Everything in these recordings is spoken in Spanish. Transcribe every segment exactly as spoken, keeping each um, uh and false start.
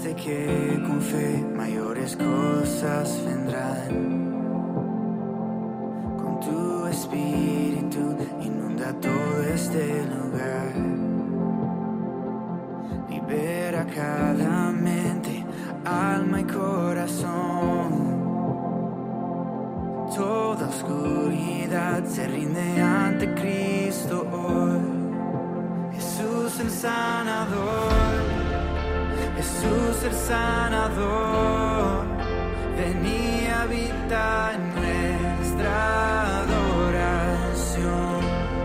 dijiste que con fe mayores cosas vendrán. Con tu espíritu inunda todo este lugar. Libera cada mente, alma y corazón. Toda oscuridad se rinde ante Cristo hoy. Jesús el sanador, Jesús el sanador, ven y habita en nuestra adoración.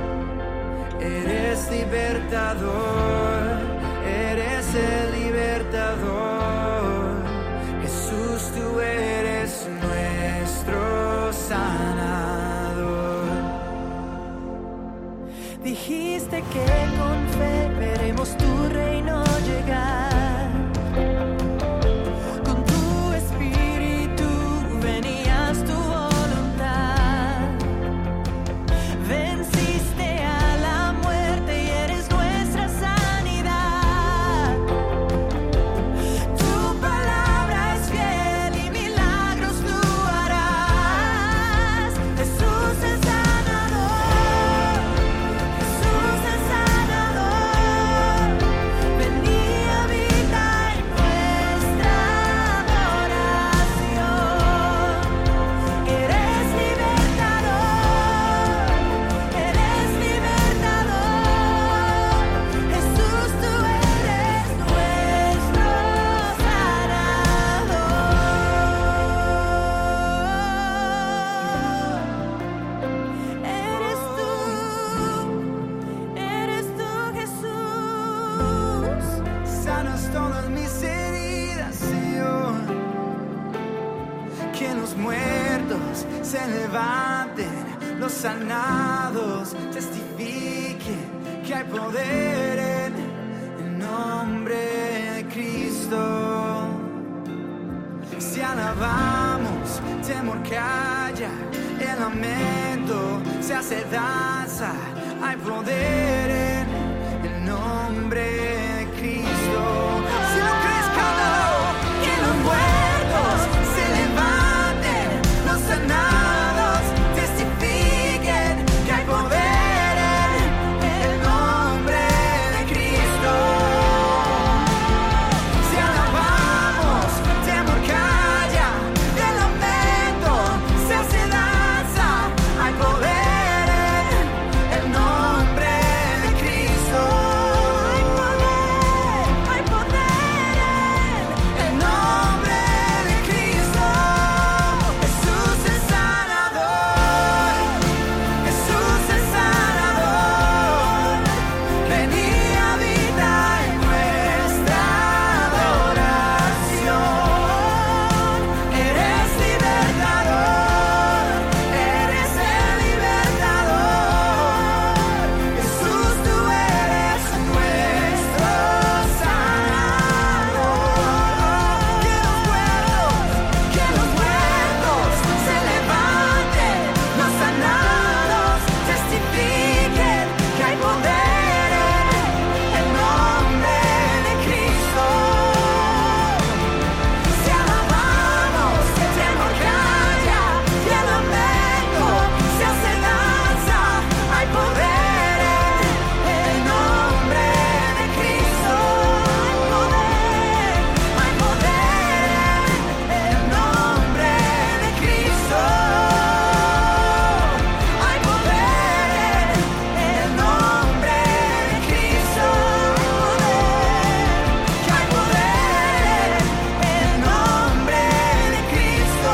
Eres libertador, eres el libertador. Jesús, tú eres nuestro sanador. Dijiste que con fe veremos tu reino llegar. Con tu espíritu venías tu voluntad. Venciste a la muerte y eres nuestra sanidad. Tu palabra es fiel y milagros tú harás. Jesús el sanador, Jesús el sanador, ven y habita en nuestra adoración. Eres libertador, eres libertador. Jesús, tú eres nuestro sanador. Eres tú, eres tú, Jesús. Sanas todas mis heridas, Señor. Que los muertos se levanten, los sanados testifiquen que hay poder en el nombre de Cristo. Si alabamos, temor calla, el lamento se hace danza, hay poder en el nombre de Cristo. Si lo crees, cántalo. Que los muertos se levanten, los sanados testifiquen que hay poder en el nombre de Cristo. Si alabamos, temor calla, el lamento se hace danza, hay poder en el nombre de Cristo. Hay poder, hay poder en el nombre de Cristo. Jesús el sanador, Jesús el sanador, ven y habita en nuestra adoración. Eres libertador, eres el libertador. Jesús, tú eres nuestro sanador. Que los muertos, que los muertos se levanten, los sanados testifiquen que hay poder en el nombre de Cristo. Si alabamos, temor calla y el lamento se hace danza, hay poder en el nombre de Cristo. Hay poder, hay poder en el nombre de Cristo. Hay poder en el nombre de Cristo. Que hay poder en el nombre de Cristo.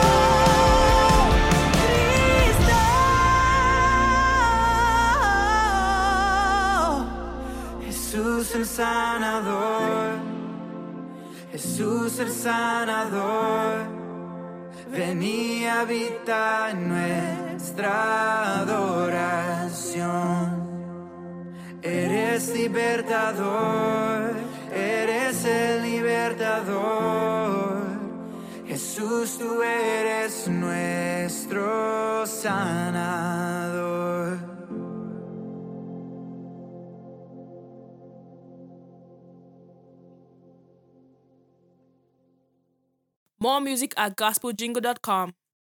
Cristo. Jesús el sanador, Jesús el sanador, ven y habita en nuestra adoración. Eres libertador, eres el libertador. Jesús, tú eres nuestro sanador. More music at gospel jingle dot com.